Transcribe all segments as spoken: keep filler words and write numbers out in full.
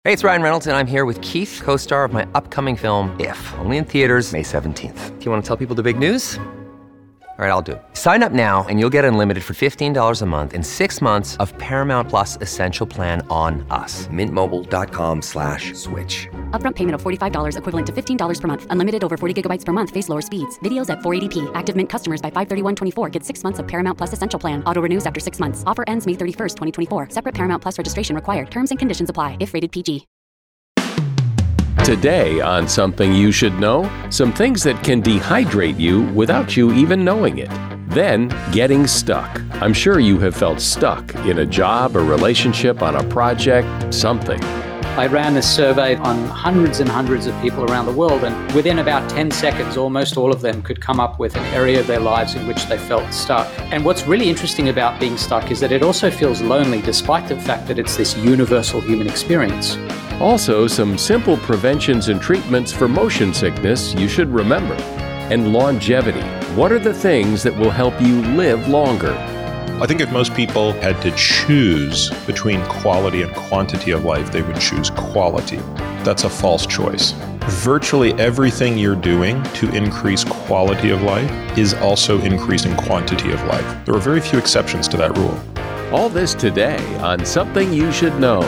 Hey, it's Ryan Reynolds, and I'm here with Keith, co-star of my upcoming film, If, only in theaters May seventeenth. Do you want to tell people the big news? All right, I'll do it. Sign up now and you'll get unlimited for fifteen dollars a month and six months of Paramount Plus Essential Plan on us. Mint Mobile dot com slash switch. Upfront payment of forty-five dollars equivalent to fifteen dollars per month. Unlimited over forty gigabytes per month. Face lower speeds. Videos at four eighty p. Active Mint customers by five thirty-one twenty-four get six months of Paramount Plus Essential Plan. Auto renews after six months. Offer ends May thirty-first, twenty twenty-four. Separate Paramount Plus registration required. Terms and conditions apply if rated P G. Today on Something You Should Know, some things that can dehydrate you without you even knowing it. Then, getting stuck. I'm sure you have felt stuck in a job, a relationship, on a project, something. I ran this survey on hundreds and hundreds of people around the world, and within about ten seconds, almost all of them could come up with an area of their lives in which they felt stuck. And what's really interesting about being stuck is that it also feels lonely, despite the fact that it's this universal human experience. Also, some simple preventions and treatments for motion sickness you should remember. And longevity. What are the things that will help you live longer? I think if most people had to choose between quality and quantity of life, they would choose quality. That's a false choice. Virtually everything you're doing to increase quality of life is also increasing quantity of life. There are very few exceptions to that rule. All this today on Something You Should Know.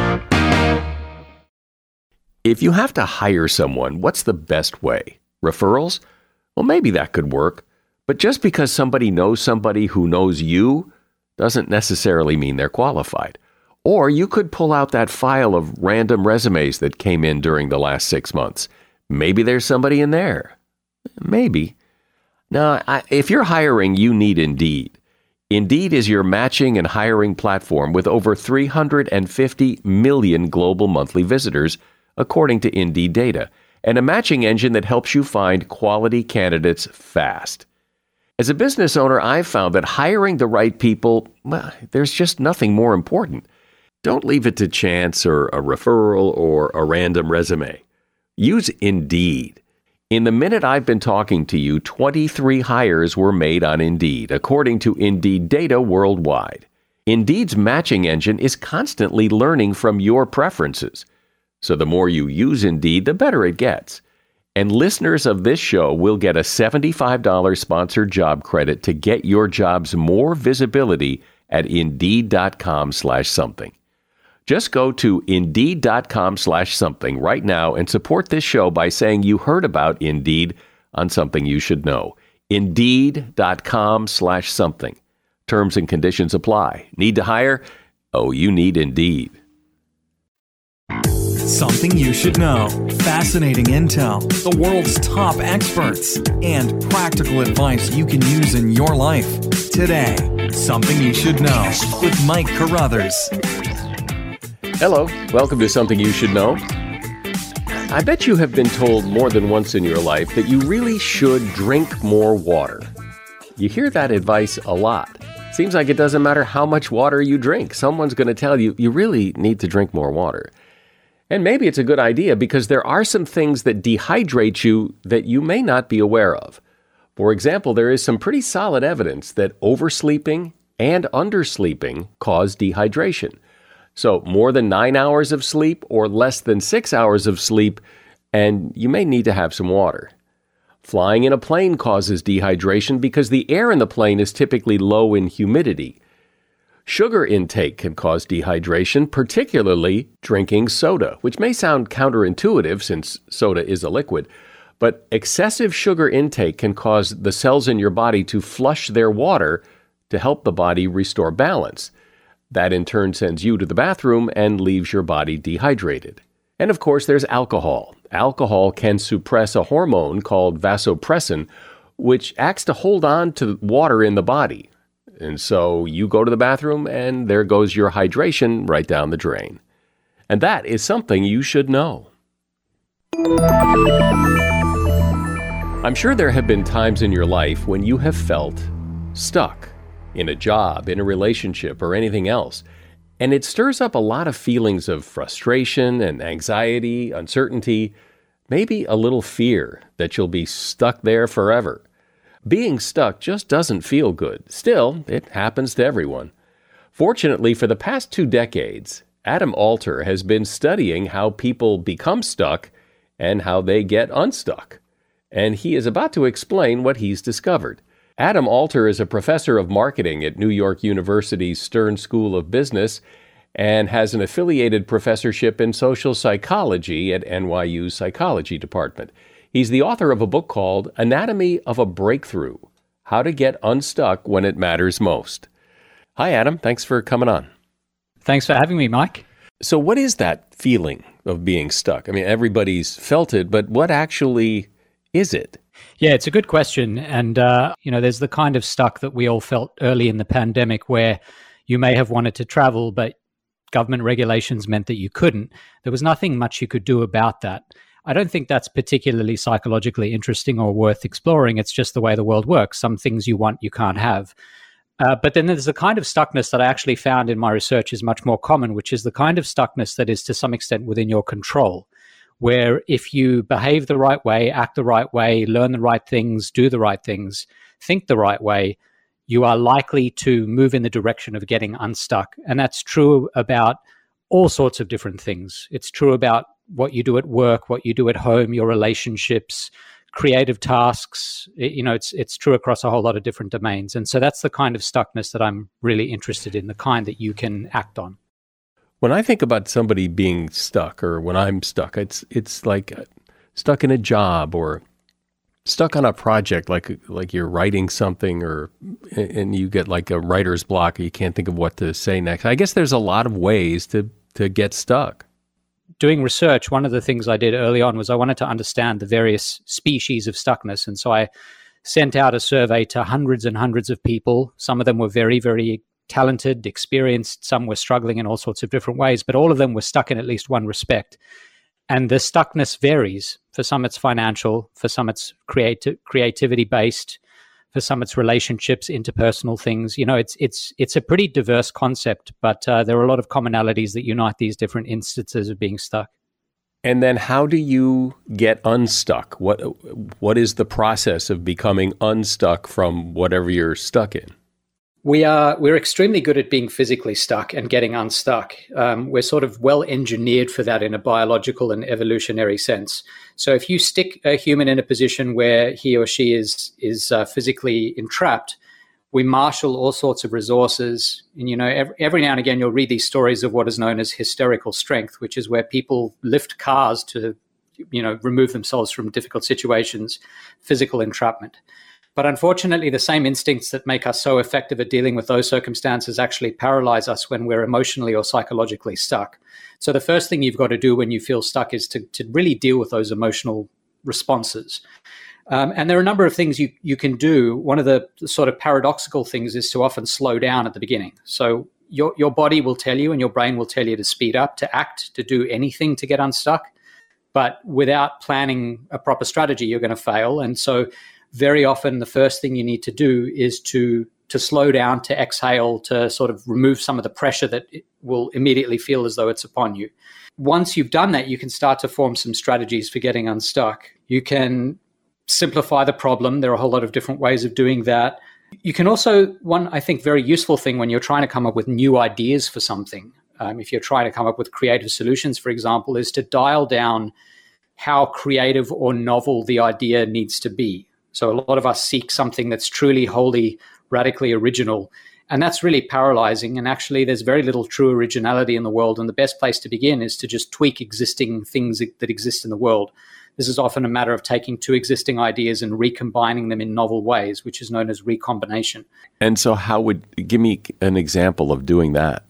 If you have to hire someone, what's the best way? Referrals? Well, maybe that could work. But just because somebody knows somebody who knows you doesn't necessarily mean they're qualified. Or you could pull out that file of random resumes that came in during the last six months. Maybe there's somebody in there. Maybe. Now, I, if you're hiring, you need Indeed. Indeed is your matching and hiring platform with over three hundred fifty million global monthly visitors, according to Indeed data, and a matching engine that helps you find quality candidates fast. As a business owner, I've found that hiring the right people, well, there's just nothing more important. Don't leave it to chance or a referral or a random resume. Use Indeed. In the minute I've been talking to you, twenty-three hires were made on Indeed, according to Indeed data worldwide. Indeed's matching engine is constantly learning from your preferences. So the more you use Indeed, the better it gets. And listeners of this show will get a seventy-five dollars sponsored job credit to get your jobs more visibility at Indeed.com slash something. Just go to Indeed.com slash something right now and support this show by saying you heard about Indeed on Something You Should Know. Indeed.com slash something. Terms and conditions apply. Need to hire? Oh, you need Indeed. Something you should know. Fascinating intel, the world's top experts, and practical advice you can use in your life. Today, Something You Should Know with Mike Carruthers. Hello, welcome to Something You Should Know. I bet you have been told more than once in your life that you really should drink more water. You hear that advice a lot. Seems like it doesn't matter how much water you drink. Someone's going to tell you, you really need to drink more water. And maybe it's a good idea because there are some things that dehydrate you that you may not be aware of. For example, there is some pretty solid evidence that oversleeping and undersleeping cause dehydration. So more than nine hours of sleep or less than six hours of sleep, and you may need to have some water. Flying in a plane causes dehydration because the air in the plane is typically low in humidity. Sugar intake can cause dehydration, particularly drinking soda, which may sound counterintuitive since soda is a liquid, but excessive sugar intake can cause the cells in your body to flush their water to help the body restore balance. That in turn sends you to the bathroom and leaves your body dehydrated. And of course, there's alcohol. Alcohol can suppress a hormone called vasopressin, which acts to hold on to water in the body. And so you go to the bathroom and there goes your hydration right down the drain. And that is something you should know. I'm sure there have been times in your life when you have felt stuck in a job, in a relationship, or anything else. And it stirs up a lot of feelings of frustration and anxiety, uncertainty, maybe a little fear that you'll be stuck there forever. Being stuck just doesn't feel good. Still, it happens to everyone. Fortunately, for the past two decades, Adam Alter has been studying how people become stuck and how they get unstuck. And he is about to explain what he's discovered. Adam Alter is a professor of marketing at New York University's Stern School of Business and has an affiliated professorship in social psychology at N Y U's Psychology Department. He's the author of a book called Anatomy of a Breakthrough: How to Get Unstuck When It Matters Most. Hi, Adam. Thanks for coming on. Thanks for having me, Mike. So what is that feeling of being stuck? I mean, everybody's felt it, but what actually is it? Yeah, it's a good question. And, uh, you know, there's the kind of stuck that we all felt early in the pandemic where you may have wanted to travel, but government regulations meant that you couldn't. There was nothing much you could do about that. I don't think that's particularly psychologically interesting or worth exploring. It's just the way the world works. Some things you want, you can't have. Uh, but then there's the kind of stuckness that I actually found in my research is much more common, which is the kind of stuckness that is to some extent within your control, where if you behave the right way, act the right way, learn the right things, do the right things, think the right way, you are likely to move in the direction of getting unstuck. And that's true about all sorts of different things. It's true about what you do at work, what you do at home, your relationships, creative tasks. It, you know, it's it's true across a whole lot of different domains. And so that's the kind of stuckness that I'm really interested in, the kind that you can act on. When I think about somebody being stuck, or when I'm stuck, it's it's like stuck in a job or stuck on a project, like like you're writing something, or and you get like a writer's block, or you can't think of what to say next. I guess there's a lot of ways to to get stuck. Doing research, one of the things I did early on was I wanted to understand the various species of stuckness. And so I sent out a survey to hundreds and hundreds of people. Some of them were very, very talented, experienced. Some were struggling in all sorts of different ways, but all of them were stuck in at least one respect. And the stuckness varies. For some, it's financial. For some, it's creati- creativity-based. For some, it's relationships, interpersonal things. You know, it's it's it's a pretty diverse concept, but uh, there are a lot of commonalities that unite these different instances of being stuck. And then how do you get unstuck? What what is the process of becoming unstuck from whatever you're stuck in? We are we're extremely good at being physically stuck and getting unstuck. Um, we're sort of well engineered for that in a biological and evolutionary sense. So if you stick a human in a position where he or she is is uh, physically entrapped, we marshal all sorts of resources. And you know, every, every now and again, you'll read these stories of what is known as hysterical strength, which is where people lift cars to, you know, remove themselves from difficult situations, physical entrapment. But unfortunately, the same instincts that make us so effective at dealing with those circumstances actually paralyze us when we're emotionally or psychologically stuck. So the first thing you've got to do when you feel stuck is to, to really deal with those emotional responses. Um, and there are a number of things you, you can do. One of the sort of paradoxical things is to often slow down at the beginning. So your, your body will tell you and your brain will tell you to speed up, to act, to do anything to get unstuck. But without planning a proper strategy, you're going to fail. And so very often the first thing you need to do is to to slow down, to exhale, to sort of remove some of the pressure that it will immediately feel as though it's upon you. Once you've done that, you can start to form some strategies for getting unstuck. You can simplify the problem. There are a whole lot of different ways of doing that. You can also, one, I think, very useful thing when you're trying to come up with new ideas for something, um, if you're trying to come up with creative solutions, for example, is to dial down how creative or novel the idea needs to be. So a lot of us seek something that's truly, wholly, radically original. And that's really paralyzing. And actually, there's very little true originality in the world. And the best place to begin is to just tweak existing things that exist in the world. This is often a matter of taking two existing ideas and recombining them in novel ways, which is known as recombination. And so how would, give me an example of doing that.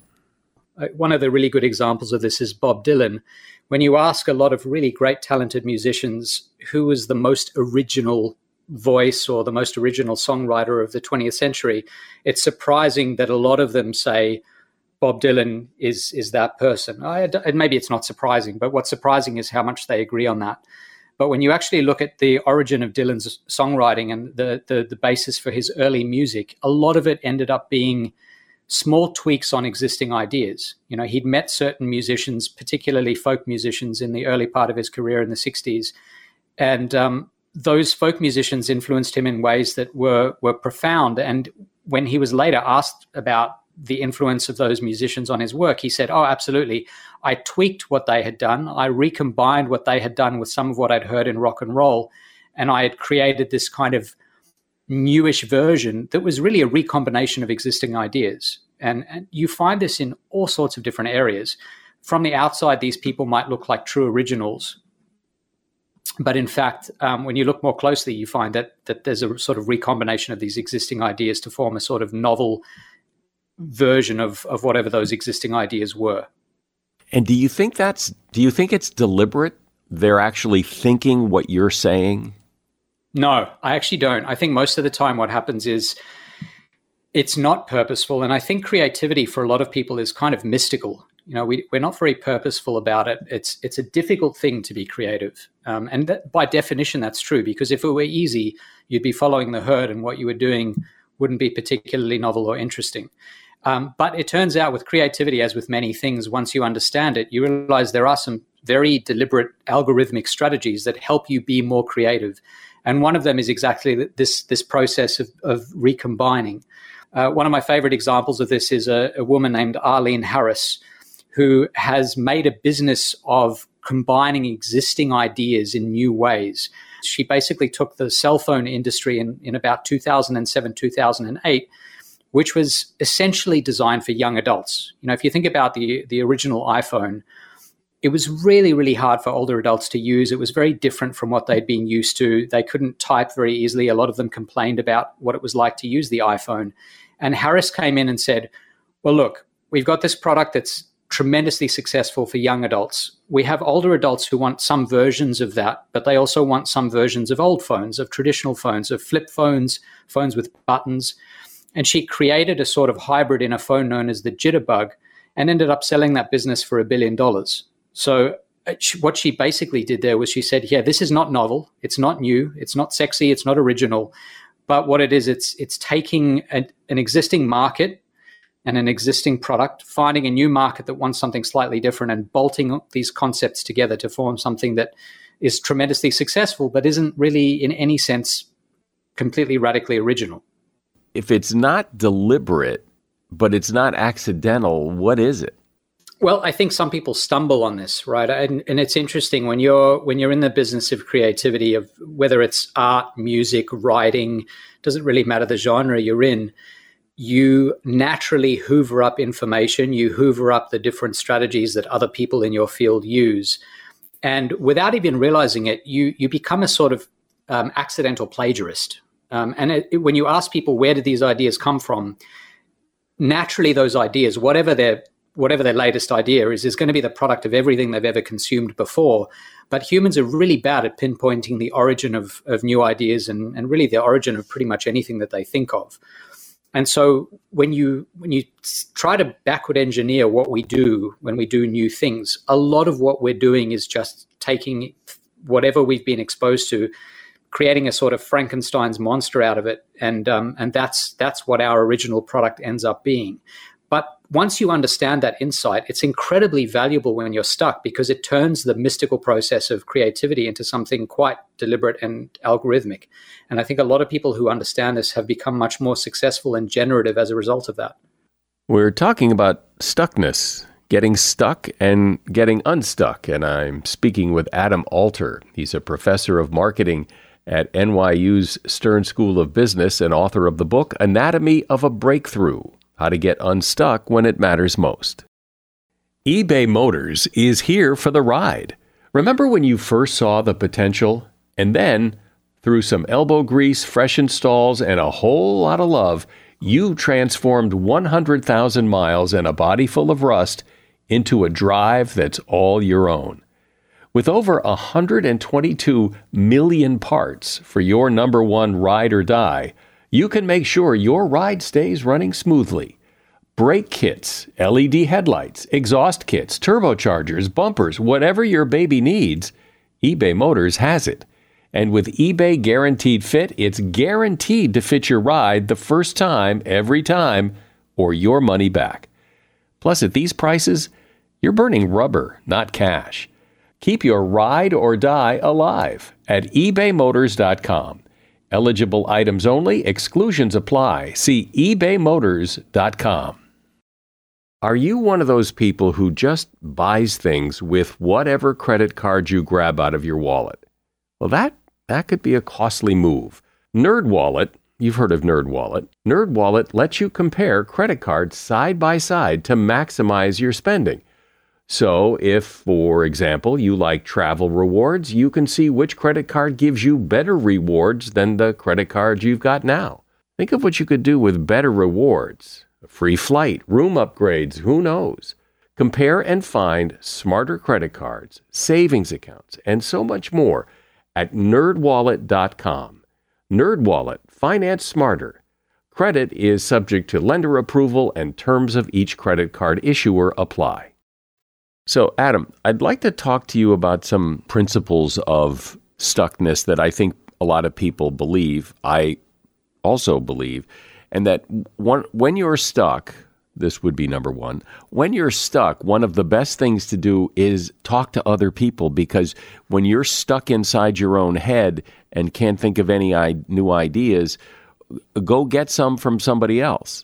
One of the really good examples of this is Bob Dylan. When you ask a lot of really great, talented musicians who was the most original voice or the most original songwriter of the twentieth century, it's surprising that a lot of them say Bob Dylan is is that person. I, and maybe it's not surprising, but what's surprising is how much they agree on that. But when you actually look at the origin of Dylan's songwriting and the, the, the basis for his early music, a lot of it ended up being small tweaks on existing ideas. You know, he'd met certain musicians, particularly folk musicians, in the early part of his career in the sixties. And um, those folk musicians influenced him in ways that were were profound. And when he was later asked about the influence of those musicians on his work, he said, oh, absolutely. I tweaked what they had done. I recombined what they had done with some of what I'd heard in rock and roll. And I had created this kind of newish version that was really a recombination of existing ideas. And, and you find this in all sorts of different areas. From the outside, these people might look like true originals. But in fact, um, when you look more closely, you find that that there's a sort of recombination of these existing ideas to form a sort of novel version of, of whatever those existing ideas were. And do you think that's, do you think it's deliberate? They're actually thinking what you're saying? No, I actually don't. I think most of the time what happens is it's not purposeful. And I think creativity for a lot of people is kind of mystical. You know, we, we're not very purposeful about it. It's it's a difficult thing to be creative. Um, and that, by definition, that's true, because if it were easy, you'd be following the herd and what you were doing wouldn't be particularly novel or interesting. Um, but it turns out with creativity, as with many things, once you understand it, you realize there are some very deliberate algorithmic strategies that help you be more creative. And one of them is exactly this, this process of, of recombining. Uh, one of my favorite examples of this is a, a woman named Arlene Harris, who has made a business of combining existing ideas in new ways. She basically took the cell phone industry in, in about two thousand seven, two thousand eight, which was essentially designed for young adults. You know, if you think about the, the original iPhone, it was really, really hard for older adults to use. It was very different from what they'd been used to. They couldn't type very easily. A lot of them complained about what it was like to use the iPhone. And Harris came in and said, well, look, we've got this product that's tremendously successful for young adults. We have older adults who want some versions of that, but they also want some versions of old phones, of traditional phones, of flip phones, phones with buttons. And she created a sort of hybrid in a phone known as the Jitterbug and ended up selling that business for a billion dollars. So what she basically did there was she said, yeah, this is not novel. It's not new. It's not sexy. It's not original. But what it is, it's it's taking a, an existing market and an existing product, finding a new market that wants something slightly different and bolting these concepts together to form something that is tremendously successful, but isn't really in any sense completely radically original. If it's not deliberate, but it's not accidental, what is it? Well, I think some people stumble on this, right? And, and it's interesting when you're when you're in the business of creativity, of whether it's art, music, writing, doesn't really matter the genre you're in, you naturally hoover up information, you hoover up the different strategies that other people in your field use. And without even realizing it, you you become a sort of um, accidental plagiarist. Um, and it, it, when you ask people, where did these ideas come from? Naturally, those ideas, whatever their whatever their latest idea is, is going to be the product of everything they've ever consumed before. But humans are really bad at pinpointing the origin of, of new ideas and, and really the origin of pretty much anything that they think of. And so when you when you try to backward engineer what we do when we do new things, a lot of what we're doing is just taking whatever we've been exposed to, creating a sort of Frankenstein's monster out of it, and um, and that's that's what our original product ends up being. But once you understand that insight, it's incredibly valuable when you're stuck, because it turns the mystical process of creativity into something quite deliberate and algorithmic. And I think a lot of people who understand this have become much more successful and generative as a result of that. We're talking about stuckness, getting stuck and getting unstuck. And I'm speaking with Adam Alter. He's a professor of marketing at N Y U's Stern School of Business and author of the book, Anatomy of a Breakthrough: How to Get Unstuck When It Matters Most. eBay Motors is here for the ride. Remember when you first saw the potential? And then, through some elbow grease, fresh installs, and a whole lot of love, you transformed one hundred thousand miles and a body full of rust into a drive that's all your own. With over one hundred twenty-two million parts for your number one ride or die, you can make sure your ride stays running smoothly. Brake kits, L E D headlights, exhaust kits, turbochargers, bumpers, whatever your baby needs, eBay Motors has it. And with eBay Guaranteed Fit, it's guaranteed to fit your ride the first time, every time, or your money back. Plus, at these prices, you're burning rubber, not cash. Keep your ride or die alive at ebay motors dot com. Eligible items only. Exclusions apply. See ebay motors dot com. Are you one of those people who just buys things with whatever credit card you grab out of your wallet? Well, that, that could be a costly move. NerdWallet, you've heard of NerdWallet. NerdWallet lets you compare credit cards side by side to maximize your spending. So if, for example, you like travel rewards, you can see which credit card gives you better rewards than the credit card you've got now. Think of what you could do with better rewards. A free flight, room upgrades, who knows? Compare and find smarter credit cards, savings accounts, and so much more at nerd wallet dot com. NerdWallet, finance smarter. Credit is subject to lender approval and terms of each credit card issuer apply. So, Adam, I'd like to talk to you about some principles of stuckness that I think a lot of people believe. I also believe. And that one, when you're stuck, this would be number one, when you're stuck, one of the best things to do is talk to other people, because when you're stuck inside your own head and can't think of any I- new ideas, go get some from somebody else.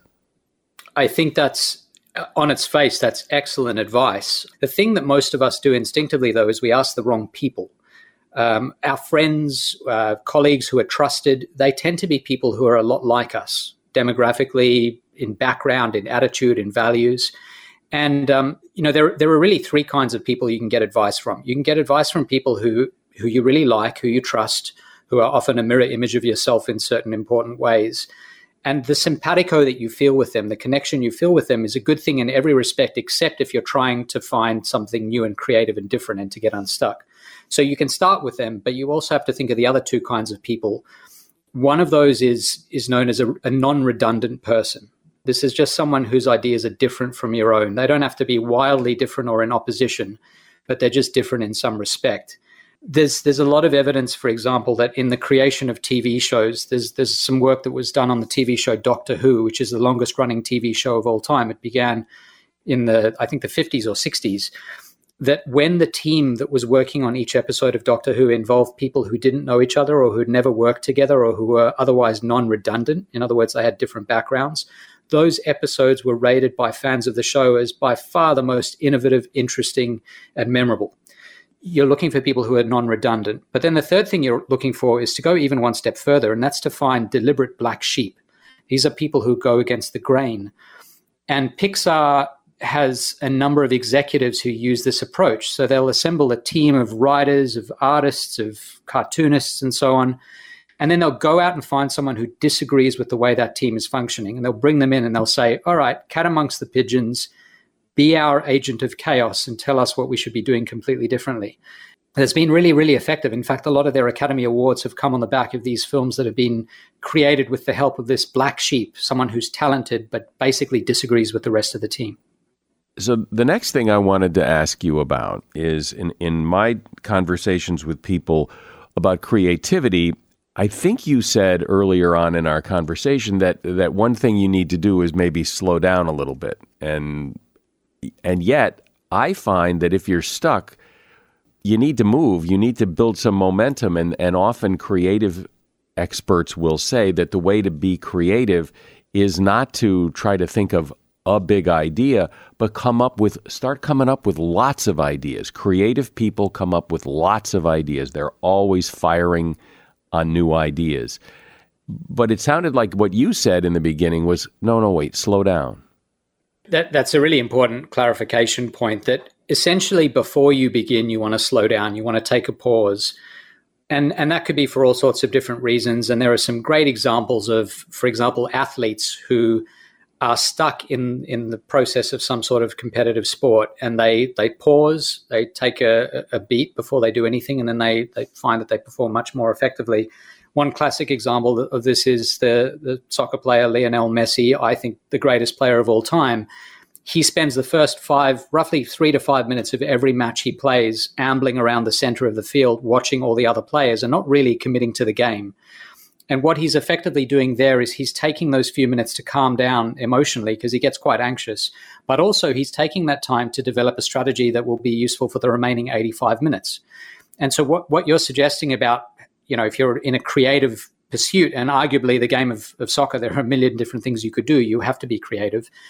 I think that's, on its face, that's excellent advice. The thing that most of us do instinctively, though, is we ask the wrong people. Um, our friends, uh, colleagues who are trusted, they tend to be people who are a lot like us. Demographically, in background, in attitude, in values. And, um, you know, there, there are really three kinds of people you can get advice from. You can get advice from people who, who you really like, who you trust, who are often a mirror image of yourself in certain important ways. And the simpatico that you feel with them, the connection you feel with them, is a good thing in every respect, except if you're trying to find something new and creative and different and to get unstuck. So you can start with them, but you also have to think of the other two kinds of people. One of those is is known as a, a non-redundant person. This is just someone whose ideas are different from your own. They don't have to be wildly different or in opposition, but they're just different in some respect. There's there's a lot of evidence, for example, that in the creation of T V shows, there's there's some work that was done on the T V show Doctor Who, which is the longest running T V show of all time. It began in the, I think, the fifties or sixties. That when the team that was working on each episode of Doctor Who involved people who didn't know each other or who'd never worked together or who were otherwise non-redundant, in other words, they had different backgrounds, those episodes were rated by fans of the show as by far the most innovative, interesting, and memorable. You're looking for people who are non-redundant. But then the third thing you're looking for is to go even one step further, and that's to find deliberate black sheep. These are people who go against the grain. And Pixar has a number of executives who use this approach. So they'll assemble a team of writers, of artists, of cartoonists, and so on. And then they'll go out and find someone who disagrees with the way that team is functioning. And they'll bring them in and they'll say, all right, cat amongst the pigeons, be our agent of chaos and tell us what we should be doing completely differently. It's been really, really effective. In fact, a lot of their Academy Awards have come on the back of these films that have been created with the help of this black sheep, someone who's talented but basically disagrees with the rest of the team. So the next thing I wanted to ask you about is in, in my conversations with people about creativity, I think you said earlier on in our conversation that that one thing you need to do is maybe slow down a little bit. And and yet I find that if you're stuck, you need to move, you need to build some momentum. And, and often creative experts will say that the way to be creative is not to try to think of a big idea, but come up with, start coming up with lots of ideas. Creative people come up with lots of ideas. They're always firing on new ideas. But it sounded like what you said in the beginning was, no, no, wait, slow down. That That's a really important clarification point, that essentially before you begin, you want to slow down, you want to take a pause. And, and that could be for all sorts of different reasons. And there are some great examples of, for example, athletes who are stuck in, in the process of some sort of competitive sport, and they they pause, they take a, a beat before they do anything, and then they, they find that they perform much more effectively. One classic example of this is the, the soccer player Lionel Messi, I think the greatest player of all time. He spends the first five, roughly three to five minutes of every match he plays ambling around the center of the field, watching all the other players and not really committing to the game. And what he's effectively doing there is he's taking those few minutes to calm down emotionally because he gets quite anxious. But also he's taking that time to develop a strategy that will be useful for the remaining eighty-five minutes. And so what, what you're suggesting about, you know, if you're in a creative pursuit, and arguably the game of, of soccer, there are a million different things you could do. You have to be creative.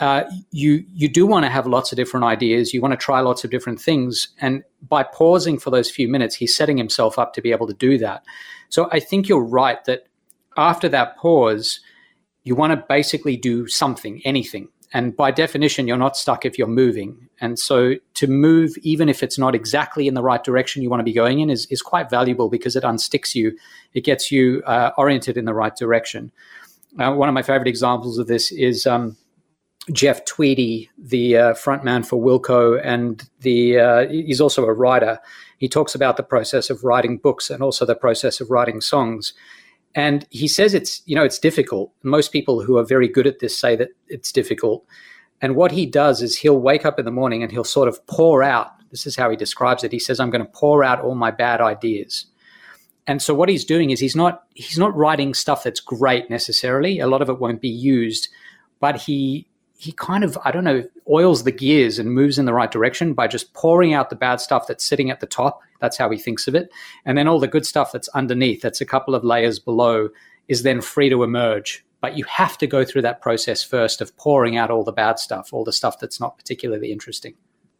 uh, you you do want to have lots of different ideas. You want to try lots of different things. And by pausing for those few minutes, he's setting himself up to be able to do that. So I think you're right that after that pause, you want to basically do something, anything. And by definition, you're not stuck if you're moving. And so to move, even if it's not exactly in the right direction you want to be going in, is, is quite valuable because it unsticks you. It gets you uh, oriented in the right direction. Uh, one of my favorite examples of this is um, Jeff Tweedy, the uh, frontman for Wilco, and the uh, he's also a writer. He talks about the process of writing books and also the process of writing songs. And he says it's, you know, it's difficult. Most people who are very good at this say that it's difficult. And what he does is he'll wake up in the morning and he'll sort of pour out, this is how he describes it. He says, I'm going to pour out all my bad ideas. And so what he's doing is he's not, he's not writing stuff that's great necessarily. A lot of it won't be used, but he, he kind of, I don't know, oils the gears and moves in the right direction by just pouring out the bad stuff that's sitting at the top. That's how he thinks of it. And then all the good stuff that's underneath, that's a couple of layers below, is then free to emerge. But you have to go through that process first of pouring out all the bad stuff, all the stuff that's not particularly interesting.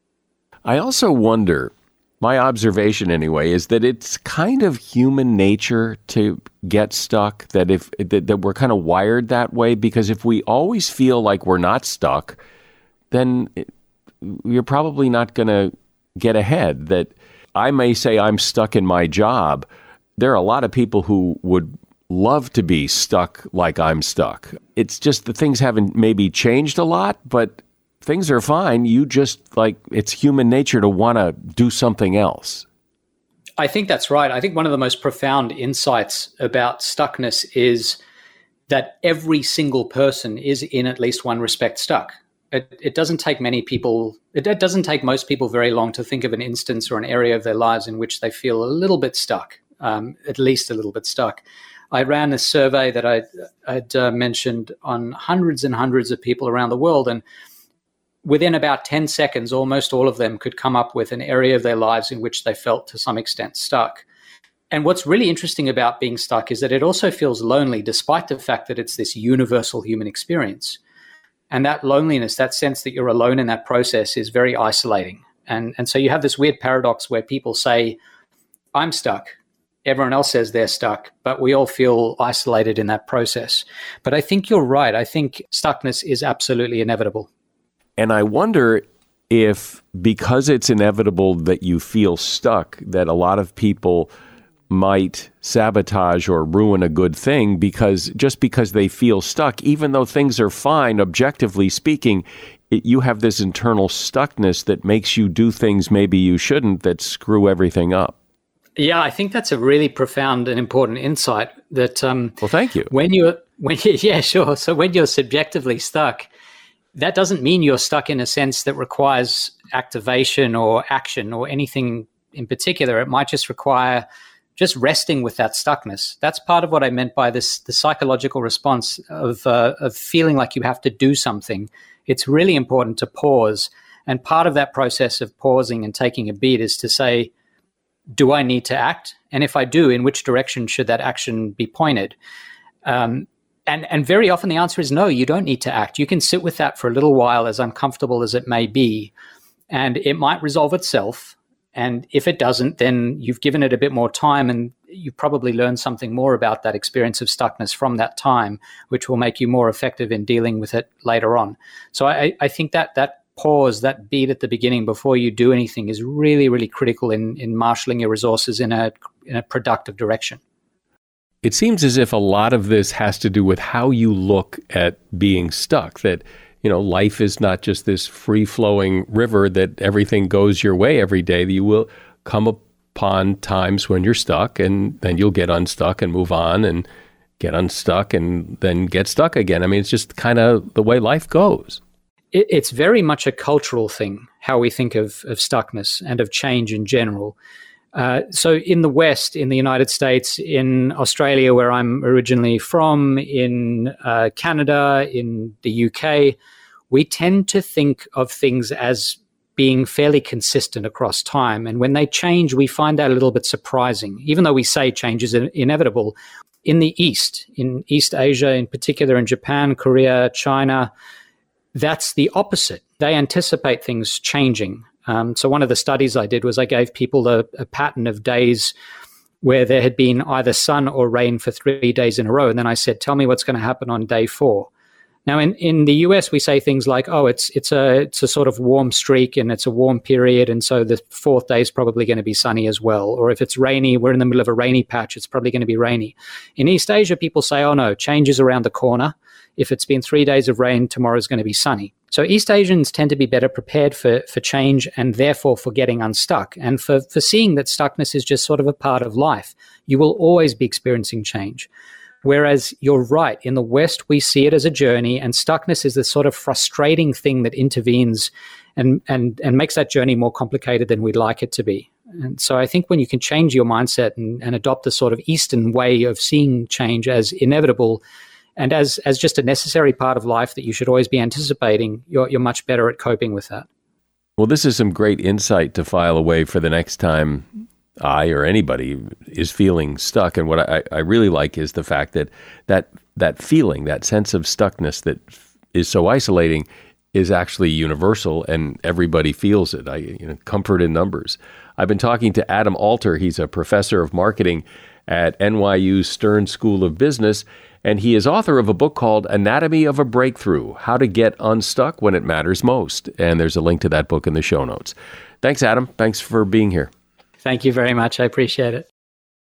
I also wonder, my observation anyway, is that it's kind of human nature to get stuck, that if that, that we're kind of wired that way, because if we always feel like we're not stuck, then it, you're probably not going to get ahead. That I may say I'm stuck in my job. There are a lot of people who would love to be stuck like I'm stuck. It's just that things haven't maybe changed a lot, but things are fine. You just, like, it's human nature to want to do something else. I think that's right. I think one of the most profound insights about stuckness is that every single person is in at least one respect stuck. It, it doesn't take many people, it, it doesn't take most people very long to think of an instance or an area of their lives in which they feel a little bit stuck, um, at least a little bit stuck. I ran this survey that I, I'd uh, mentioned on hundreds and hundreds of people around the world, and within about ten seconds, almost all of them could come up with an area of their lives in which they felt to some extent stuck. And what's really interesting about being stuck is that it also feels lonely, despite the fact that it's this universal human experience. And that loneliness, that sense that you're alone in that process, is very isolating. And, and so you have this weird paradox where people say, I'm stuck. Everyone else says they're stuck, but we all feel isolated in that process. But I think you're right. I think stuckness is absolutely inevitable. And I wonder if, because it's inevitable that you feel stuck, that a lot of people might sabotage or ruin a good thing because just because they feel stuck, even though things are fine, objectively speaking, it, you have this internal stuckness that makes you do things maybe you shouldn't, that screw everything up. Yeah, I think that's a really profound and important insight. That um, well, thank you. When you're, when you, yeah, sure. So when you're subjectively stuck, that doesn't mean you're stuck in a sense that requires activation or action or anything in particular. It might just require just resting with that stuckness. That's part of what I meant by this, the psychological response of uh, of feeling like you have to do something. It's really important to pause. And part of that process of pausing and taking a beat is to say, do I need to act? And if I do, in which direction should that action be pointed? Um, and, and very often the answer is no, you don't need to act. You can sit with that for a little while, as uncomfortable as it may be, and it might resolve itself. And if it doesn't, then you've given it a bit more time, and you probably learned something more about that experience of stuckness from that time, which will make you more effective in dealing with it later on. So I, I think that that pause, that beat at the beginning before you do anything, is really, really critical in, in marshalling your resources in a in a productive direction. It seems as if a lot of this has to do with how you look at being stuck, that, you know, life is not just this free-flowing river that everything goes your way every day. You will come upon times when you're stuck, and then you'll get unstuck and move on, and get unstuck and then get stuck again. I mean, it's just kind of the way life goes. It, it's very much a cultural thing, how we think of, of stuckness and of change in general. Uh, so in the West, in the United States, in Australia, where I'm originally from, in uh, Canada, in the U K, we tend to think of things as being fairly consistent across time. And when they change, we find that a little bit surprising, even though we say change is in- inevitable. In the East, in East Asia, in particular in Japan, Korea, China, that's the opposite. They anticipate things changing. Um, so one of the studies I did was I gave people a, a pattern of days where there had been either sun or rain for three days in a row. And then I said, tell me what's going to happen on day four. Now, in, in the U S, we say things like, oh, it's it's a it's a sort of warm streak and it's a warm period. And so the fourth day is probably going to be sunny as well. Or if it's rainy, we're in the middle of a rainy patch, it's probably going to be rainy. In East Asia, people say, oh, no, change is around the corner. If it's been three days of rain, tomorrow is going to be sunny. So East Asians tend to be better prepared for, for change and therefore for getting unstuck and for, for seeing that stuckness is just sort of a part of life. You will always be experiencing change. Whereas you're right, in the West, we see it as a journey, and stuckness is the sort of frustrating thing that intervenes and, and, and makes that journey more complicated than we'd like it to be. And so I think when you can change your mindset and, and adopt the sort of Eastern way of seeing change as inevitable and as, as just a necessary part of life that you should always be anticipating, you're, you're much better at coping with that. Well, this is some great insight to file away for the next time I or anybody is feeling stuck. And what I, I really like is the fact that, that that feeling, that sense of stuckness that is so isolating is actually universal and everybody feels it. I, you know, comfort in numbers. I've been talking to Adam Alter. He's a professor of marketing at N Y U's Stern School of Business, and he is author of a book called Anatomy of a Breakthrough, How to Get Unstuck When It Matters Most. And there's a link to that book in the show notes. Thanks, Adam. Thanks for being here. Thank you very much. I appreciate it.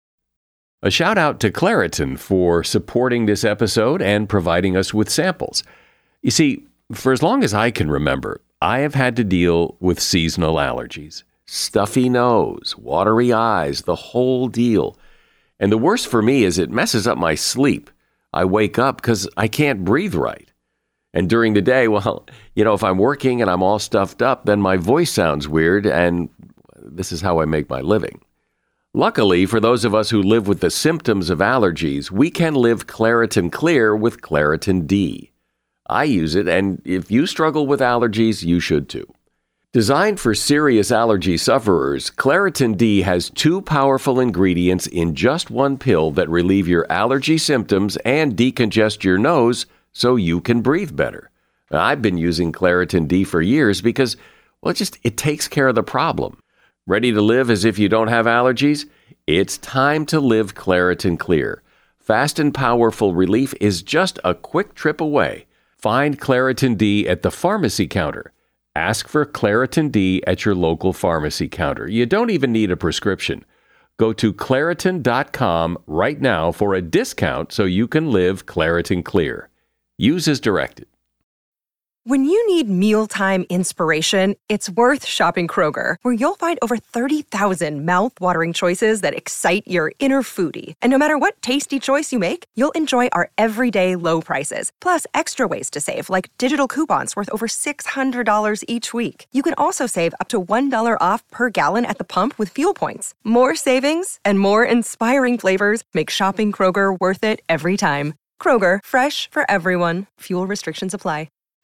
A shout out to Claritin for supporting this episode and providing us with samples. You see, for as long as I can remember, I have had to deal with seasonal allergies. Stuffy nose, watery eyes, the whole deal. And the worst for me is it messes up my sleep. I wake up because I can't breathe right. And during the day, well, you know, if I'm working and I'm all stuffed up, then my voice sounds weird, and this is how I make my living. Luckily, for those of us who live with the symptoms of allergies, we can live Claritin Clear with Claritin D. I use it, and if you struggle with allergies, you should too. Designed for serious allergy sufferers, Claritin D has two powerful ingredients in just one pill that relieve your allergy symptoms and decongest your nose so you can breathe better. Now, I've been using Claritin D for years because, well, it just it takes care of the problem. Ready to live as if you don't have allergies? It's time to live Claritin Clear. Fast and powerful relief is just a quick trip away. Find Claritin D at the pharmacy counter. Ask for Claritin D at your local pharmacy counter. You don't even need a prescription. Go to Claritin dot com right now for a discount so you can live Claritin Clear. Use as directed. When you need mealtime inspiration, it's worth shopping Kroger, where you'll find over thirty thousand mouth-watering choices that excite your inner foodie. And no matter what tasty choice you make, you'll enjoy our everyday low prices, plus extra ways to save, like digital coupons worth over six hundred dollars each week. You can also save up to one dollar off per gallon at the pump with fuel points. More savings and more inspiring flavors make shopping Kroger worth it every time. Kroger, fresh for everyone. Fuel restrictions apply.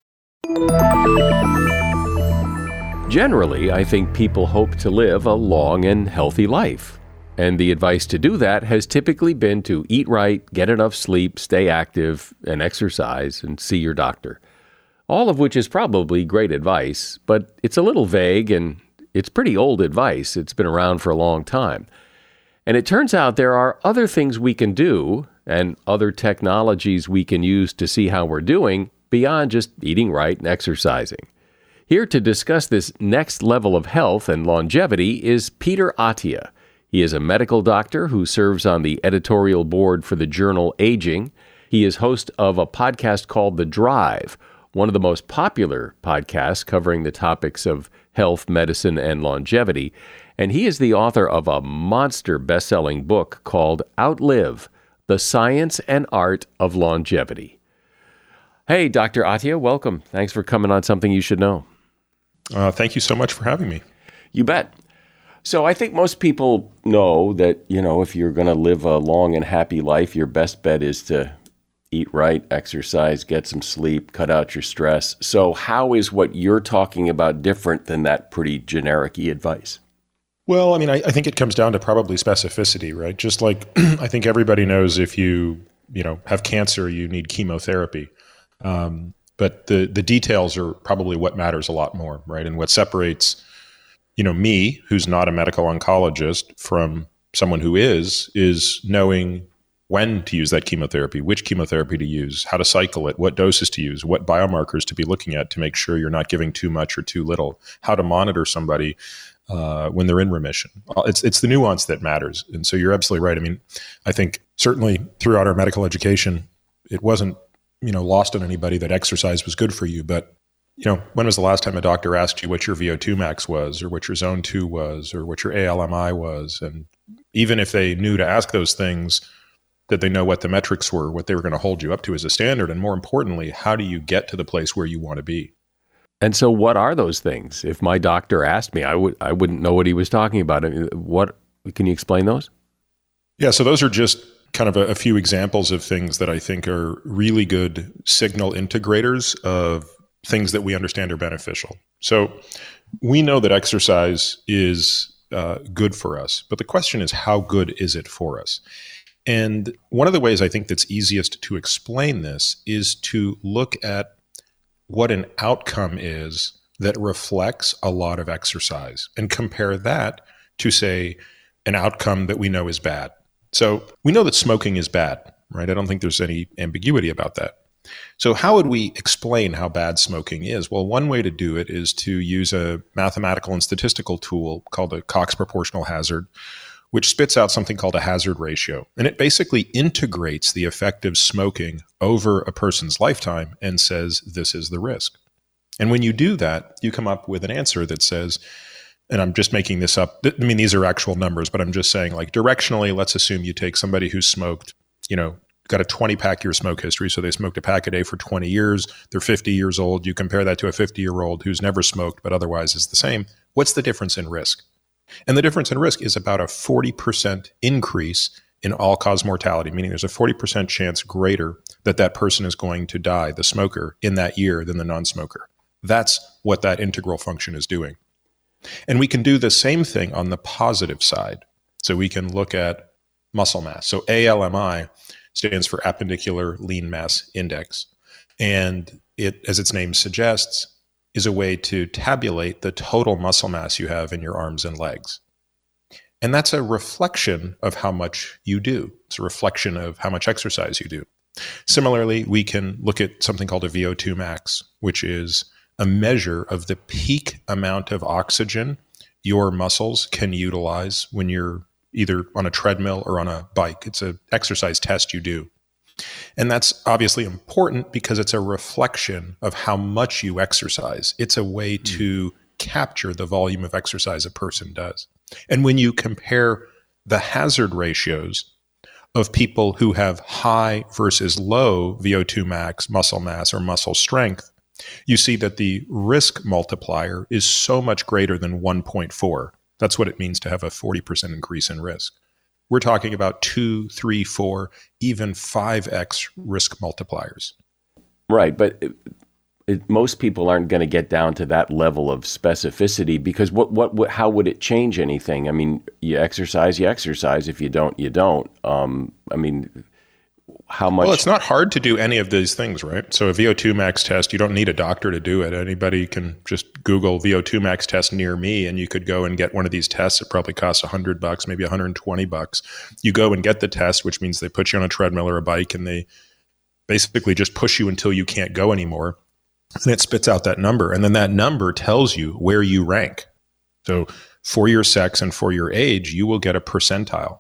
Generally, I think people hope to live a long and healthy life. And the advice to do that has typically been to eat right, get enough sleep, stay active, and exercise, and see your doctor. All of which is probably great advice, but it's a little vague and it's pretty old advice. It's been around for a long time. And it turns out there are other things we can do and other technologies we can use to see how we're doing beyond just eating right and exercising. Here to discuss this next level of health and longevity is Peter Attia. He is a medical doctor who serves on the editorial board for the journal Aging. He is host of a podcast called The Drive, one of the most popular podcasts covering the topics of health, medicine, and longevity. And he is the author of a monster best-selling book called Outlive, The Science and Art of Longevity. Hey, Doctor Attia, welcome. Thanks for coming on Something You Should Know. Uh, thank you so much for having me. You bet. So I think most people know that, you know, if you're going to live a long and happy life, your best bet is to eat right, exercise, get some sleep, cut out your stress. So how is what you're talking about different than that pretty generic-y advice? Well, I mean, I, I think it comes down to probably specificity, right? Just like I think everybody knows if you, you know, have cancer, you need chemotherapy. Um, But the the details are probably what matters a lot more, right? And what separates, you know, me, who's not a medical oncologist, from someone who is, is knowing when to use that chemotherapy, which chemotherapy to use, how to cycle it, what doses to use, what biomarkers to be looking at to make sure you're not giving too much or too little, how to monitor somebody uh, when they're in remission. It's it's the nuance that matters. And so you're absolutely right. I mean, I think certainly throughout our medical education, it wasn't, you know, lost on anybody that exercise was good for you. But, you know, when was the last time a doctor asked you what your V O two max was, or what your zone two was, or what your A L M I was? And even if they knew to ask those things, did they know what the metrics were, what they were going to hold you up to as a standard? And more importantly, how do you get to the place where you want to be? And so what are those things? If my doctor asked me, I would, I wouldn't know what he was talking about. I mean, what, can you explain those? Yeah, so those are just kind of a, a few examples of things that I think are really good signal integrators of things that we understand are beneficial. So we know that exercise is uh, good for us, but the question is, how good is it for us? And one of the ways I think that's easiest to explain this is to look at what an outcome is that reflects a lot of exercise and compare that to, say, an outcome that we know is bad. So we know that smoking is bad, right? I don't think there's any ambiguity about that. So how would we explain how bad smoking is? Well, one way to do it is to use a mathematical and statistical tool called a Cox proportional hazard, which spits out something called a hazard ratio. And it basically integrates the effect of smoking over a person's lifetime and says, this is the risk. And when you do that, you come up with an answer that says, and I'm just making this up, I mean, these are actual numbers, but I'm just saying, like, directionally, let's assume you take somebody who's smoked, you know, got a twenty pack year smoke history. So they smoked a pack a day for twenty years. They're fifty years old. You compare that to a fifty year old who's never smoked, but otherwise is the same. What's the difference in risk? And the difference in risk is about a forty percent increase in all-cause mortality, meaning there's a forty percent chance greater that that person is going to die, the smoker, in that year than the non-smoker. That's what that integral function is doing. And we can do the same thing on the positive side. So we can look at muscle mass. So A L M I stands for appendicular lean mass index. And it, as its name suggests, is a way to tabulate the total muscle mass you have in your arms and legs. And that's a reflection of how much you do. It's a reflection of how much exercise you do. Similarly, we can look at something called a V O two max, which is a measure of the peak amount of oxygen your muscles can utilize when you're either on a treadmill or on a bike. It's an exercise test you do. And that's obviously important because it's a reflection of how much you exercise. It's a way to capture the volume of exercise a person does. And when you compare the hazard ratios of people who have high versus low V O two max, muscle mass, or muscle strength, you see that the risk multiplier is so much greater than one point four. That's what it means to have a forty percent increase in risk. We're talking about two, three, four, even five x risk multipliers. Right, but it, it, most people aren't going to get down to that level of specificity because what, what, what, how would it change anything? I mean, you exercise, you exercise. If you don't, you don't. Um, I mean, how much? Well, it's not hard to do any of these things, right? So a V O two max test, you don't need a doctor to do it. Anybody can just Google V O two max test near me, and you could go and get one of these tests. It probably costs a hundred bucks, maybe one hundred twenty bucks. You go and get the test, which means they put you on a treadmill or a bike, and they basically just push you until you can't go anymore. And it spits out that number. And then that number tells you where you rank. So for your sex and for your age, you will get a percentile.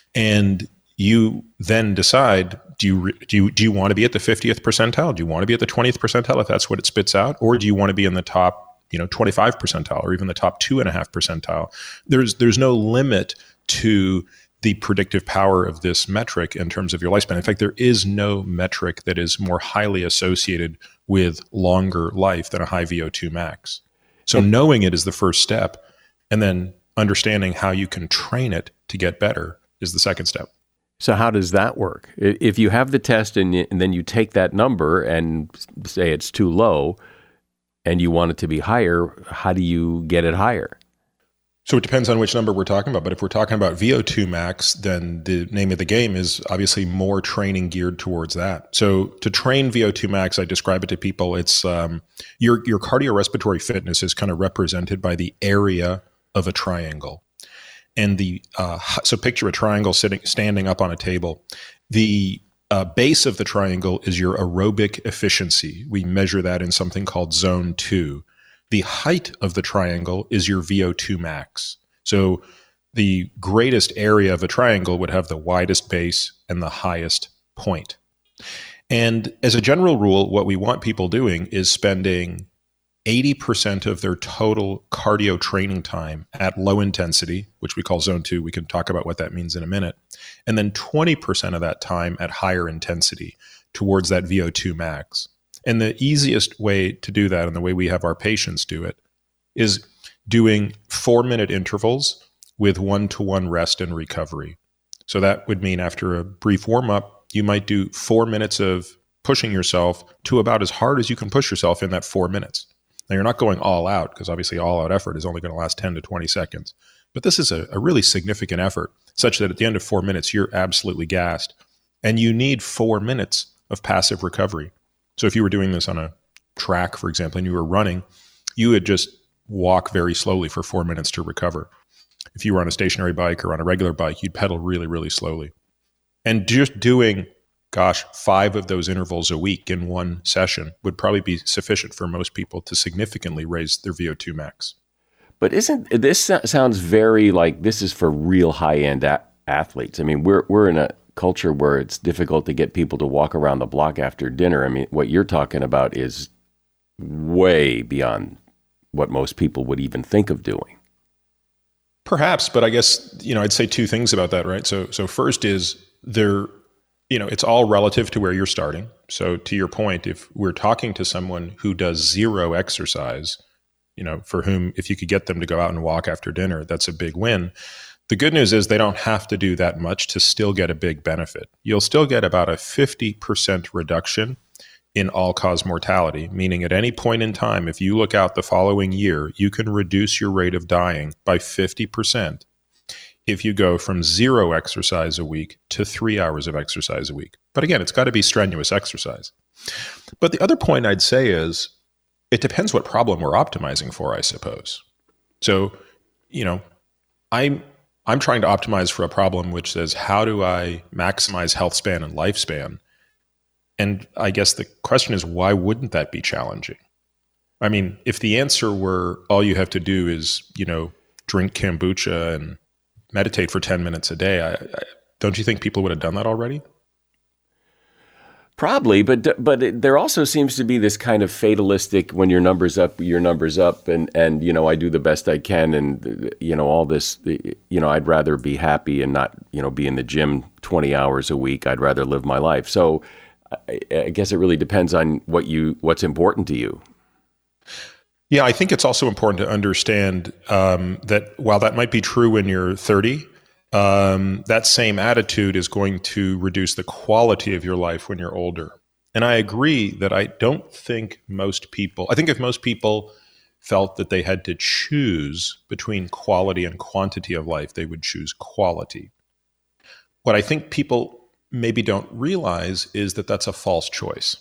And you then decide, do you, do you, do you want to be at the fiftieth percentile? Do you want to be at the twentieth percentile if that's what it spits out? Or do you want to be in the top, you know, twenty-five percentile or even the top two and a half percentile? There's, there's no limit to the predictive power of this metric in terms of your lifespan. In fact, there is no metric that is more highly associated with longer life than a high V O two max. So knowing it is the first step, and then understanding how you can train it to get better is the second step. So how does that work? If you have the test and, and then you take that number and say it's too low and you want it to be higher, how do you get it higher? So it depends on which number we're talking about. But if we're talking about V O two max, then the name of the game is obviously more training geared towards that. So to train V O two max, I describe it to people. It's um, your your cardiorespiratory fitness is kind of represented by the area of a triangle, and the uh, so picture a triangle sitting standing up on a table. The uh, base of the triangle is your aerobic efficiency. We measure that in something called zone two. The height of the triangle is your V O two max. So the greatest area of a triangle would have the widest base and the highest point. And as a general rule, what we want people doing is spending eighty percent of their total cardio training time at low intensity, which we call zone two. We can talk about what that means in a minute. And then twenty percent of that time at higher intensity towards that V O two max. And the easiest way to do that, and the way we have our patients do it, is doing four-minute intervals with one-to-one rest and recovery. So that would mean after a brief warm-up, you might do four minutes of pushing yourself to about as hard as you can push yourself in that four minutes. Now, you're not going all out, because obviously all-out effort is only going to last ten to twenty seconds. But this is a, a really significant effort, such that at the end of four minutes, you're absolutely gassed. And you need four minutes of passive recovery. So if you were doing this on a track, for example, and you were running, you would just walk very slowly for four minutes to recover. If you were on a stationary bike or on a regular bike, you'd pedal really, really slowly. And just doing, gosh, five of those intervals a week in one session would probably be sufficient for most people to significantly raise their V O two max. But isn't this sounds very like this is for real high-end a- athletes? I mean, we're we're in a culture where it's difficult to get people to walk around the block after dinner. I mean, what you're talking about is way beyond what most people would even think of doing. Perhaps, but I guess, you know, I'd say two things about that, right? So, so first is there, you know, it's all relative to where you're starting. So to your point, if we're talking to someone who does zero exercise, you know, for whom, if you could get them to go out and walk after dinner, that's a big win. The good news is they don't have to do that much to still get a big benefit. You'll still get about a fifty percent reduction in all-cause mortality, meaning at any point in time, if you look out the following year, you can reduce your rate of dying by fifty percent if you go from zero exercise a week to three hours of exercise a week. But again, it's got to be strenuous exercise. But the other point I'd say is it depends what problem we're optimizing for, I suppose. So, you know, I'm I'm trying to optimize for a problem which says, how do I maximize health span and lifespan? And I guess the question is, why wouldn't that be challenging? I mean, if the answer were all you have to do is, you know, drink kombucha and meditate for ten minutes a day, I, I, don't you think people would have done that already? Probably, but but it, there also seems to be this kind of fatalistic, when your number's up, your number's up, and, and you know, I do the best I can, and you know, all this, you know, I'd rather be happy and not, you know, be in the gym twenty hours a week. I'd rather live my life. So I, I guess it really depends on what you what's important to you. Yeah, I think it's also important to understand um, that while that might be true when you're thirty, Um, that same attitude is going to reduce the quality of your life when you're older. And I agree that I don't think most people, I think if most people felt that they had to choose between quality and quantity of life, they would choose quality. What I think people maybe don't realize is that that's a false choice.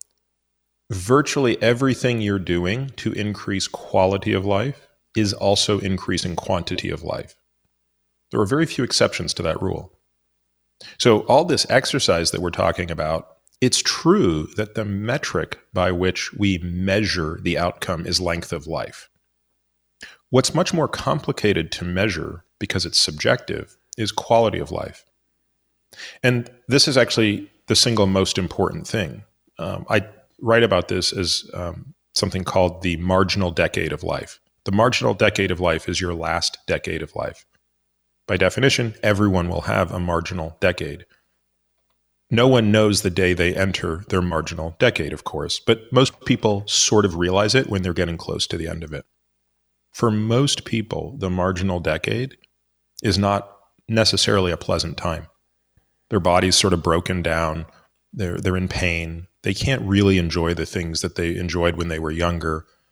Virtually everything you're doing to increase quality of life is also increasing quantity of life. There are very few exceptions to that rule. So all this exercise that we're talking about, it's true that the metric by which we measure the outcome is length of life. What's much more complicated to measure, because it's subjective, is quality of life. And this is actually the single most important thing. Um, I write about this as um, something called the marginal decade of life. The marginal decade of life is your last decade of life. By definition, everyone will have a marginal decade. No one knows the day they enter their marginal decade, of course, but most people sort of realize it when they're getting close to the end of it. For most people, the marginal decade is not necessarily a pleasant time. Their body's sort of broken down. They're, they're in pain. They can't really enjoy the things that they enjoyed when they were younger.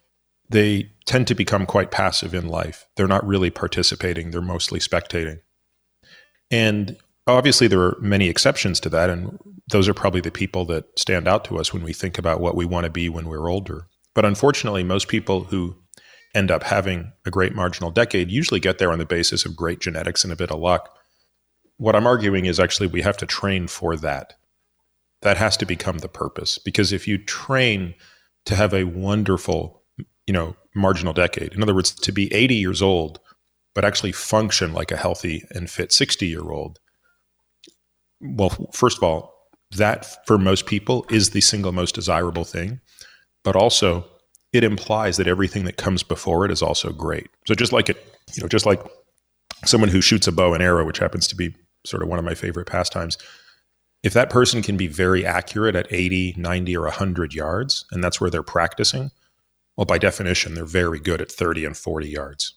they tend to become quite passive in life. They're not really participating. They're mostly spectating. And obviously there are many exceptions to that. And those are probably the people that stand out to us when we think about what we want to be when we're older. But unfortunately, most people who end up having a great marginal decade usually get there on the basis of great genetics and a bit of luck. What I'm arguing is actually we have to train for that. That has to become the purpose. Because if you train to have a wonderful, you know, marginal decade, in other words, to be eighty years old, but actually function like a healthy and fit sixty-year-old, well, first of all, that for most people is the single most desirable thing. But also, it implies that everything that comes before it is also great. So just like it, you know, just like someone who shoots a bow and arrow, which happens to be sort of one of my favorite pastimes, if that person can be very accurate at eighty, ninety, or one hundred yards, and that's where they're practicing, well, by definition, they're very good at thirty and forty yards.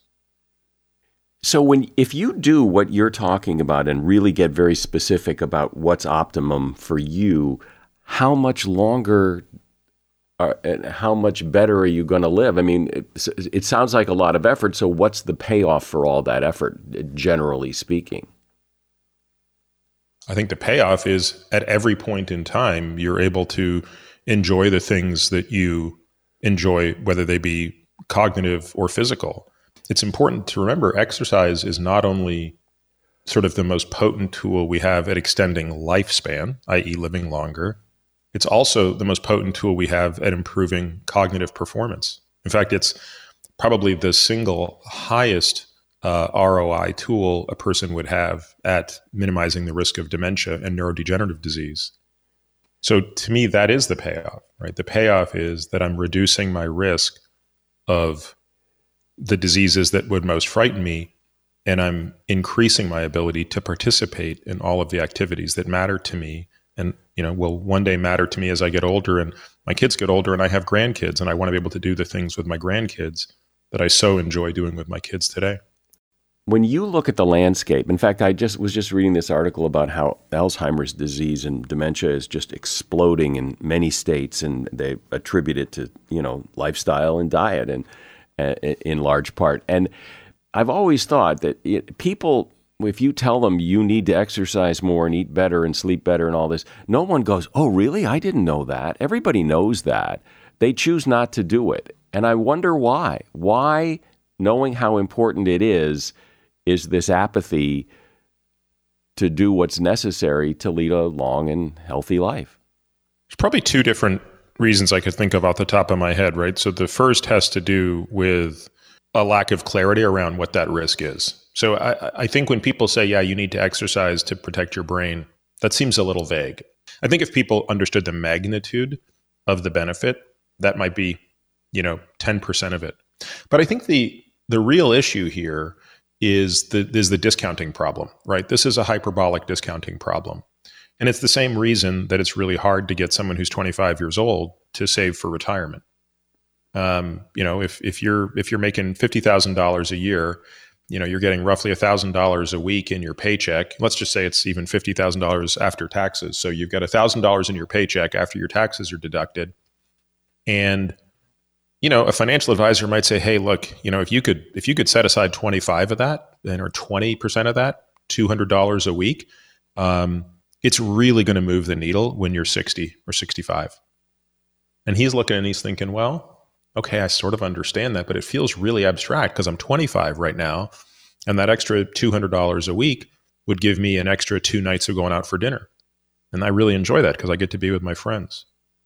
So when if you do what you're talking about and really get very specific about what's optimum for you, how much longer uh, and how much better are you going to live? I mean, it, it sounds like a lot of effort. So what's the payoff for all that effort, generally speaking? I think the payoff is at every point in time, you're able to enjoy the things that you enjoy, whether they be cognitive or physical. It's important to remember exercise is not only sort of the most potent tool we have at extending lifespan, that is living longer, it's also the most potent tool we have at improving cognitive performance. In fact, it's probably the single highest uh, R O I tool a person would have at minimizing the risk of dementia and neurodegenerative disease. So to me, that is the payoff, right? The payoff is that I'm reducing my risk of the diseases that would most frighten me, and I'm increasing my ability to participate in all of the activities that matter to me and, you know, will one day matter to me as I get older and my kids get older and I have grandkids and I want to be able to do the things with my grandkids that I so enjoy doing with my kids today. When you look at the landscape, in fact, I just was just reading this article about how Alzheimer's disease and dementia is just exploding in many states, and they attribute it to, you know, lifestyle and diet and uh, in large part. And I've always thought that it, people, if you tell them you need to exercise more and eat better and sleep better and all this, no one goes, oh, really? I didn't know that. Everybody knows that. They choose not to do it. And I wonder why. Why, knowing how important it is, is this apathy to do what's necessary to lead a long and healthy life? There's probably two different reasons I could think of off the top of my head, right? So the first has to do with a lack of clarity around what that risk is. So I, I think when people say, yeah, you need to exercise to protect your brain, that seems a little vague. I think if people understood the magnitude of the benefit, that might be, you know, ten percent of it. But I think the the real issue here is the is the discounting problem, right? This is a hyperbolic discounting problem. And it's the same reason that it's really hard to get someone who's twenty-five years old to save for retirement. Um, you know, if if you're if you're making fifty thousand dollars a year, you know, you're getting roughly one thousand dollars a week in your paycheck. Let's just say it's even fifty thousand dollars after taxes. So you've got one thousand dollars in your paycheck after your taxes are deducted. And you know, a financial advisor might say, hey, look, you know, if you could if you could set aside twenty-five of that, then or twenty percent of that, two hundred dollars a week, um, it's really going to move the needle when you're sixty or sixty-five. And he's looking and he's thinking, well, okay, I sort of understand that, but it feels really abstract because I'm twenty-five right now, and that extra two hundred dollars a week would give me an extra two nights of going out for dinner. And I really enjoy that because I get to be with my friends.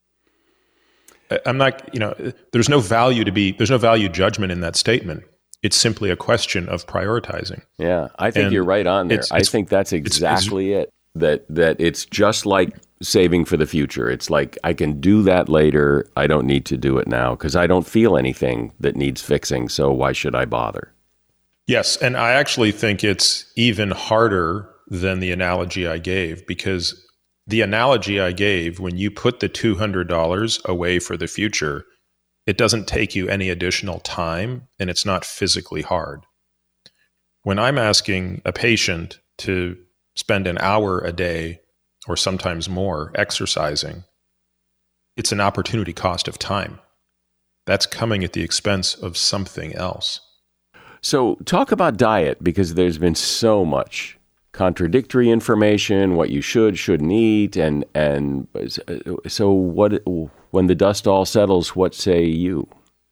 I'm not, you know, there's no value to be, there's no value judgment in that statement. It's simply a question of prioritizing. Yeah, I think And you're right on there. it's- I it's- think that's exactly it. That that it's just like saving for the future. It's like, I can do that later. I don't need to do it now because I don't feel anything that needs fixing. So why should I bother? Yes, and I actually think it's even harder than the analogy I gave, because the analogy I gave, when you put the two hundred dollars away for the future, it doesn't take you any additional time and it's not physically hard. When I'm asking a patient to spend an hour a day or sometimes more exercising, it's an opportunity cost of time. that's coming at the expense of something else. So talk about diet, because there's been so much contradictory information, what you should, shouldn't eat. And, and so what, when the dust all settles, what say you?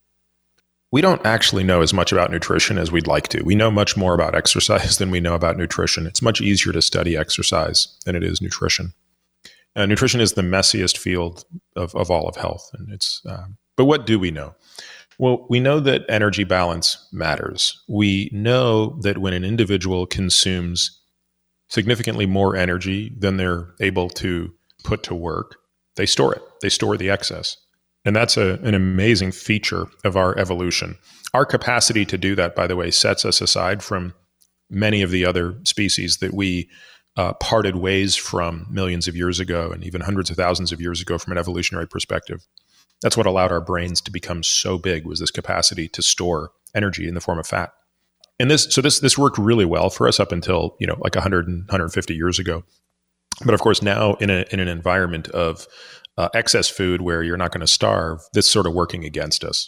We don't actually know as much about nutrition as we'd like to. We know much more about exercise than we know about nutrition. It's much easier to study exercise than it is nutrition. Uh, nutrition is the messiest field of, of all of health. And it's, uh, but what do we know? Well, we know that energy balance matters. We know that when an individual consumes significantly more energy than they're able to put to work, they store it. They store the excess. And that's a, an amazing feature of our evolution. Our capacity to do that, by the way, sets us aside from many of the other species that we uh, parted ways from millions of years ago and even hundreds of thousands of years ago from an evolutionary perspective. That's what allowed our brains to become so big, was this capacity to store energy in the form of fat. And this, so this this worked really well for us up until, you know, like one hundred, one hundred fifty years ago. But of course, now in a in an environment of uh, excess food where you're not going to starve, this sort of working against us.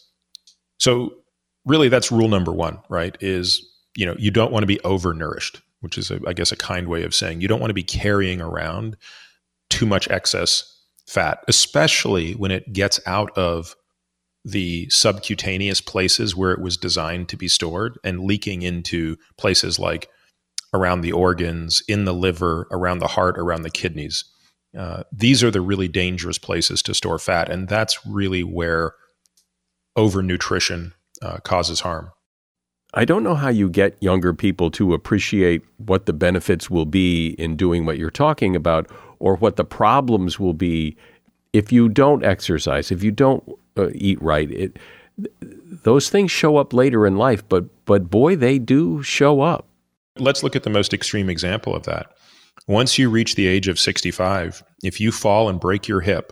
So really, that's rule number one, right? Is, you know, you don't want to be overnourished, which is, a, I guess, a kind way of saying you don't want to be carrying around too much excess fat, especially when it gets out of the subcutaneous places where it was designed to be stored and leaking into places like around the organs, in the liver, around the heart, around the kidneys. Uh, these are the really dangerous places to store fat. And that's really where overnutrition uh, causes harm. I don't know how you get younger people to appreciate what the benefits will be in doing what you're talking about, or what the problems will be if you don't exercise, if you don't uh, eat right. It, those things show up later in life, but but boy, they do show up. Let's look at the most extreme example of that. Once you reach the age of sixty-five, if you fall and break your hip,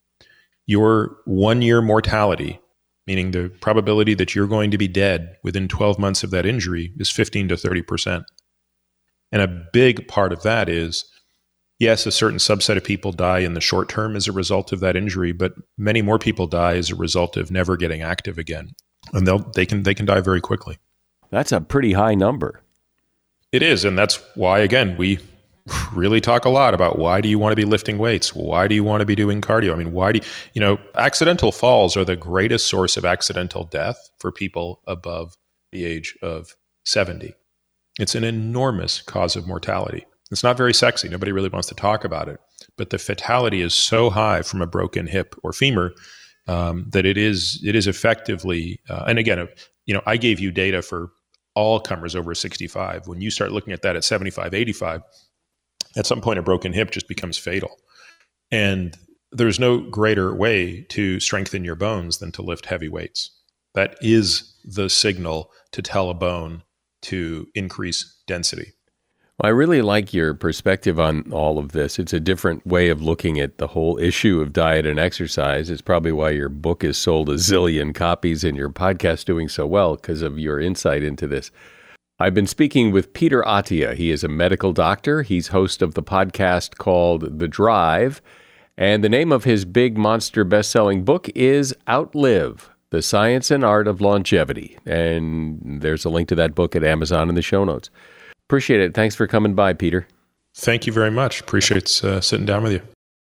your one-year mortality, meaning the probability that you're going to be dead within twelve months of that injury, is fifteen to thirty percent. And a big part of that is, yes, a certain subset of people die in the short term as a result of that injury, but many more people die as a result of never getting active again. And they'll, they can they can die very quickly. That's a pretty high number. It is, and that's why, again, we really talk a lot about why do you want to be lifting weights? Why do you want to be doing cardio? I mean, why do you, you know, accidental falls are the greatest source of accidental death for people above the age of seventy. It's an enormous cause of mortality. It's not very sexy. Nobody really wants to talk about it. But the fatality is so high from a broken hip or femur um, that it is it is effectively, uh, and again, you know, I gave you data for all comers over sixty-five. When you start looking at that at seventy-five, eighty-five, at some point a broken hip just becomes fatal. And there's no greater way to strengthen your bones than to lift heavy weights. That is the signal to tell a bone to increase density. Well, I really like your perspective on all of this. It's a different way of looking at the whole issue of diet and exercise. It's probably why your book has sold a zillion copies and your podcast doing so well, because of your insight into this. I've been speaking with Peter Attia. He is a medical doctor. He's host of the podcast called The Drive. And the name of his big monster best-selling book is Outlive, The Science and Art of Longevity. And there's a link to that book at Amazon in the show notes. Appreciate it. Thanks for coming by, Peter. Thank you very much. Appreciate uh, sitting down with you.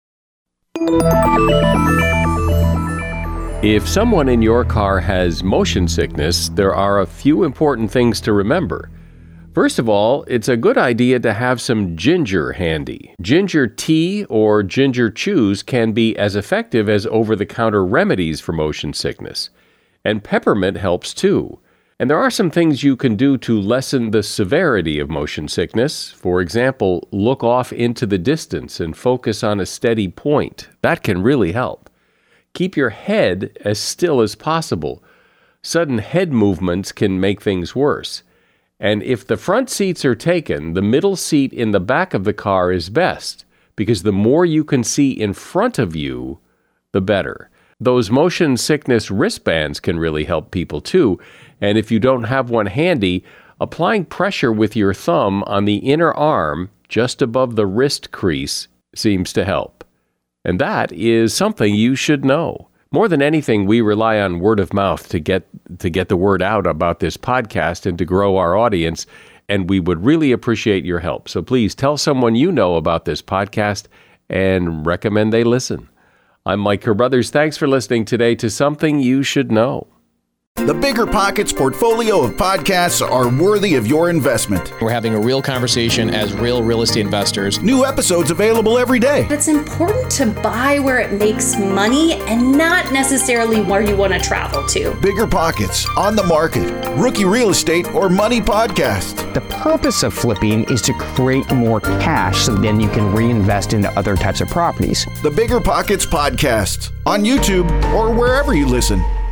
If someone in your car has motion sickness, there are a few important things to remember. First of all, it's a good idea to have some ginger handy. Ginger tea or ginger chews can be as effective as over-the-counter remedies for motion sickness. And peppermint helps too. And there are some things you can do to lessen the severity of motion sickness. For example, look off into the distance and focus on a steady point. That can really help. Keep your head as still as possible. Sudden head movements can make things worse. And if the front seats are taken, the middle seat in the back of the car is best, because the more you can see in front of you, the better. Those motion sickness wristbands can really help people too. And if you don't have one handy, applying pressure with your thumb on the inner arm, just above the wrist crease, seems to help. And that is something you should know. More than anything, we rely on word of mouth to get to get the word out about this podcast and to grow our audience, and we would really appreciate your help. So please tell someone you know about this podcast and recommend they listen. I'm Mike Carruthers. Thanks for listening today to Something You Should Know. The Bigger Pockets portfolio of podcasts are worthy of your investment. We're having a real conversation as real real estate investors. New episodes available every day. It's important to buy where it makes money and not necessarily where you want to travel to. Bigger Pockets, On the Market, Rookie Real Estate, or Money Podcast. The purpose of flipping is to create more cash so then you can reinvest into other types of properties. The Bigger Pockets Podcast on YouTube or wherever you listen.